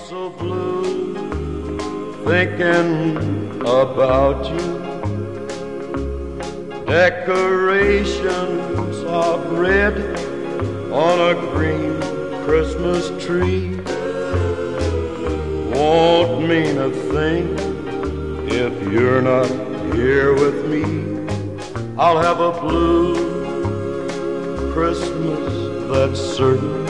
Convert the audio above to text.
so blue, thinking about you. Decorations of red on a green Christmas tree won't mean a thing if you're not here with me. I'll have a blue Christmas, that's certain.